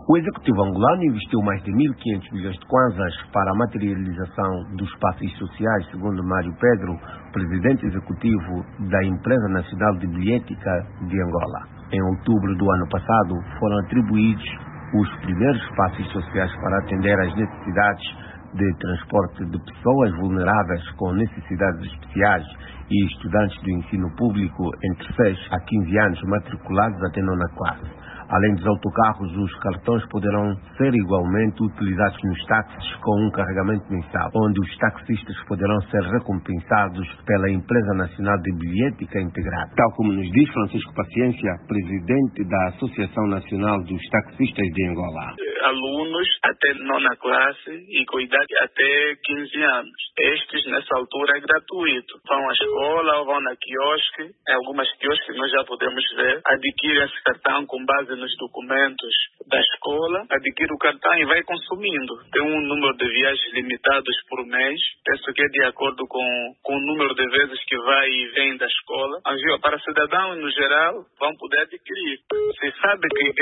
O executivo angolano investiu mais de 1.500 milhões de kwanzas para a materialização dos passos sociais, segundo Mário Pedro, presidente executivo da Empresa Nacional de Bilhética de Angola. Em outubro do ano passado, foram atribuídos os primeiros passos sociais para atender às necessidades de transporte de pessoas vulneráveis com necessidades especiais e estudantes do ensino público entre 6 a 15 anos matriculados até nona classe. Além dos autocarros, os cartões poderão ser igualmente utilizados nos táxis com um carregamento mensal, onde os taxistas poderão ser recompensados pela Empresa Nacional de Bilhética Integrada. Tal como nos diz Francisco Paciência, presidente da Associação Nacional dos Taxistas de Angola. Alunos até nona classe e com idade até 15 anos. Estes, nessa altura, é gratuito. Vão à escola ou vão na quiosque. Em algumas quiosques nós já podemos ver. Adquirem esse cartão com base nos documentos da escola. Adquire o cartão e vai consumindo. Tem um número de viagens limitados por mês. Penso que é de acordo com o número de vezes que vai e vem da escola. Para cidadãos, no geral, vão poder adquirir. Se sabe que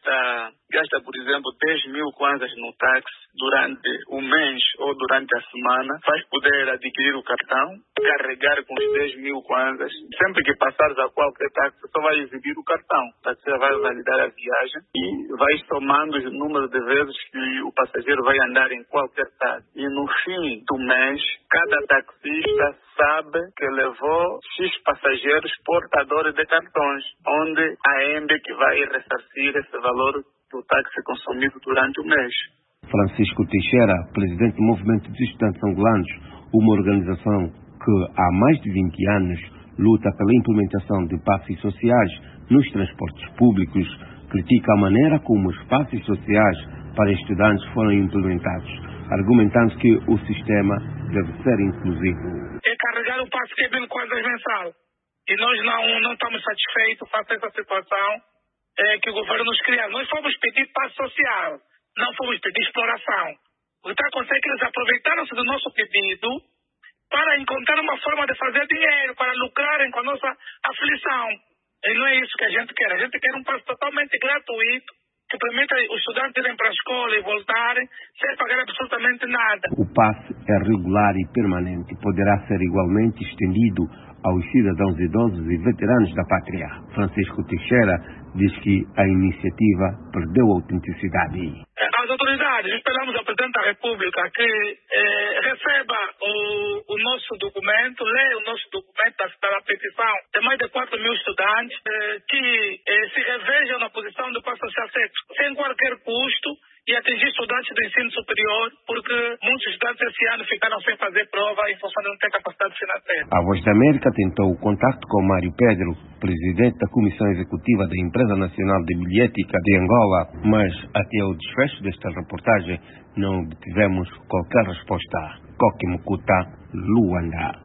gasta, por exemplo, 10.000 kwanzas no táxi durante o mês ou durante a semana, vais poder adquirir o cartão, carregar com os 10.000 kwanzas. Sempre que passares a qualquer táxi, só vai exibir o cartão. O taxista vai validar a viagem e vai somando o número de vezes que o passageiro vai andar em qualquer táxi. E no fim do mês, cada taxista sabe que levou X passageiros portadores de cartões, onde a EMB que vai ressarcir esse valor do táxi consumido durante o mês. Francisco Teixeira, presidente do Movimento dos Estudantes Angolanos, uma organização que há mais de 20 anos luta pela implementação de passos sociais nos transportes públicos, critica a maneira como os passos sociais para estudantes foram implementados, argumentando que o sistema deve ser inclusivo. É carregar o passo que é 1.000 kwanzas mensal. E nós não estamos satisfeitos face a essa situação que o governo nos cria. Nós fomos pedir passo social, não fomos pedir exploração. O que está acontecendo é que eles aproveitaram-se do nosso pedido para encontrar uma forma de fazer dinheiro, para lucrarem com a nossa aflição. E não é isso que a gente quer. A gente quer um passo totalmente gratuito, que permita os estudantes irem para a escola e voltarem sem pagar absolutamente nada. O passe é regular e permanente e poderá ser igualmente estendido aos cidadãos idosos e veteranos da pátria. Francisco Teixeira diz que a iniciativa perdeu autenticidade. As autoridades, esperamos ao Presidente da República que receba o nosso documento, leia o nosso documento da petição de mais de 4.000 estudantes, que se revejam na posição do passo social sem qualquer custo e atingir estudantes do ensino superior, porque muitos estudantes esse ano ficaram sem fazer prova em função de não ter capacidade financeira. A Voz da América tentou o contato com Mário Pedro, presidente da Comissão Executiva da Empresa Nacional de Bilhética de Angola, mas até o desfecho desta reportagem não obtivemos qualquer resposta. Coque Mucuta, Luanda.